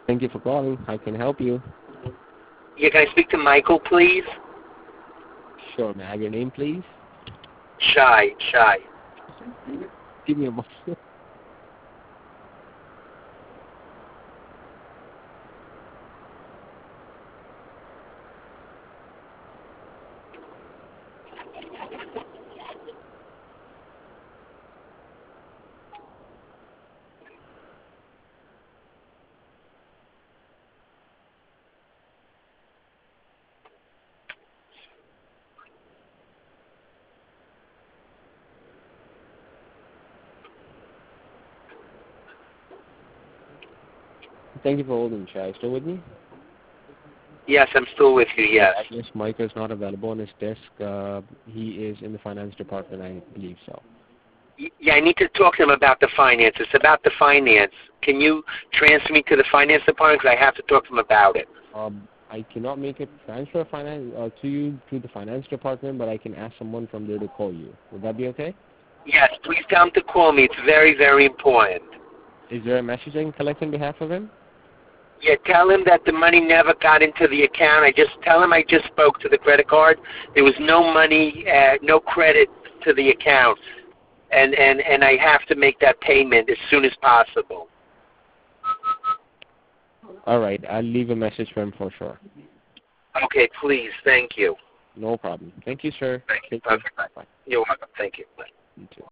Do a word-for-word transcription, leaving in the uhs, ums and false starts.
Thank you for calling. How can I help you? Yeah, can I speak to Michael, please? Sure. May I have your name, please? Shy, Shy. Give me a moment. Thank you for holding, Shy. Still with me? Yes, I'm still with you, Right. yes. I guess Mike is not available on his desk. Uh, he is in the finance department, I believe so. Y- Yeah, I need to talk to him about the finance. It's about the finance. Can you transfer me to the finance department? Because I have to talk to him about it. Um, I cannot make a transfer finance uh, to you to the finance department, but I can ask someone from there to call you. Would that be okay? Yes, please tell him to call me. It's very, very important. Is there a message I can collect on behalf of him? Yeah, tell him that the money never got into the account. I just tell him I just spoke to the credit card. There was no money, uh, no credit to the account, and and and I have to make that payment as soon as possible. All right. I'll leave a message for him for sure. Okay, please. Thank you. No problem. Thank you, sir. Thank you. Take care. Okay, bye. Bye. You're welcome. Thank you. Bye. You too.